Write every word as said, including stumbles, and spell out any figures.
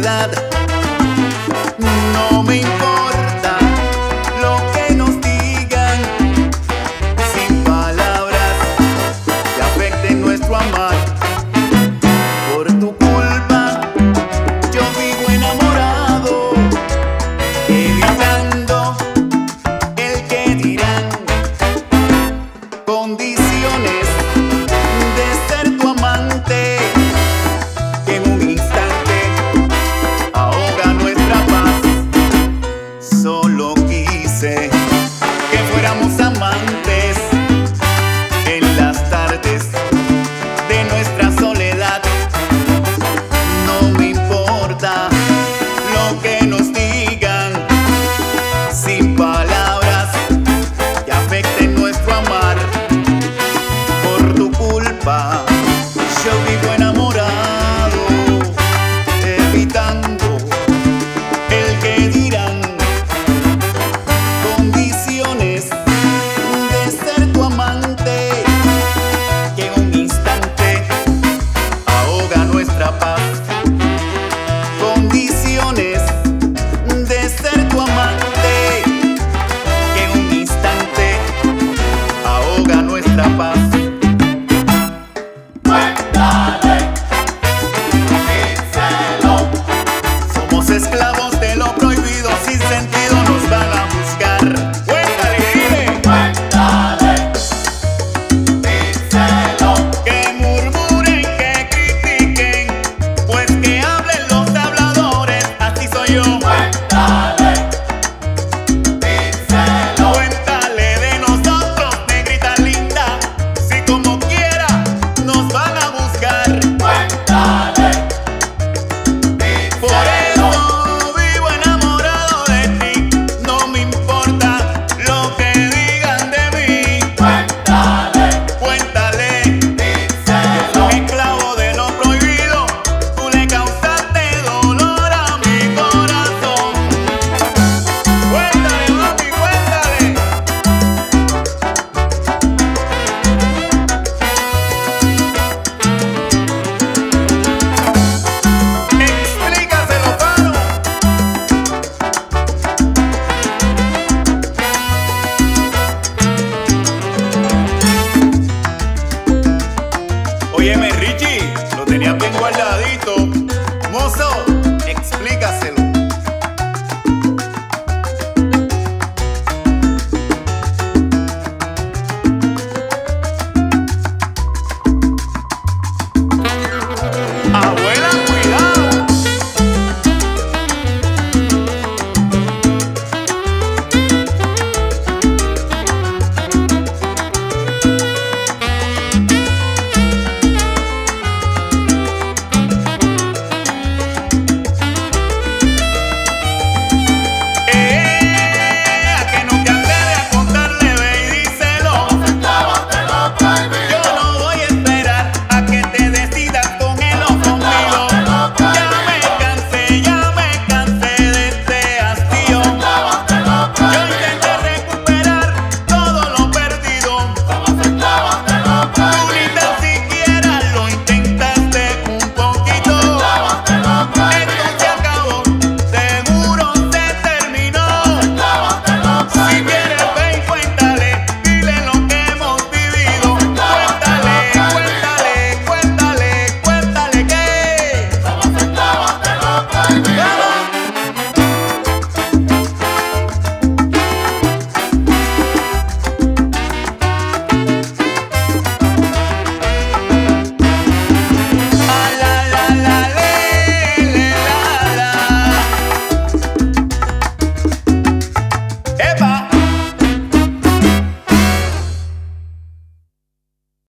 soledad. No me importa lo que nos digan, sin palabras que afecten nuestro amar. Por tu culpa yo vivo enamorado, evitando el que dirán, condiciones de ser tu amante que en un instante ahoga nuestra paz. Solo quise que fuéramos amantes en las tardes de nuestra soledad. No me importa lo que nos digan, sin palabras que afecten nuestro amar. Por tu culpa yo vivo enamorado, evitando el que dirán, condiciones de ser tu amante que en un instante ahoga nuestra paz. Condiciones de ser tu amante que en un instante ahoga nuestra paz. Cuéntale, díselo. Somos esclavos de lo prohibido, sin sentido nos van a buscar. Cuéntale, dile. Cuéntale, díselo. Que murmuren, que critiquen, pues que hablen los habladores, así soy yo. Cuéntale, díselo. Cuéntale de nosotros, negrita linda, si como quiera nos van a buscar. Cuéntale, Por díselo.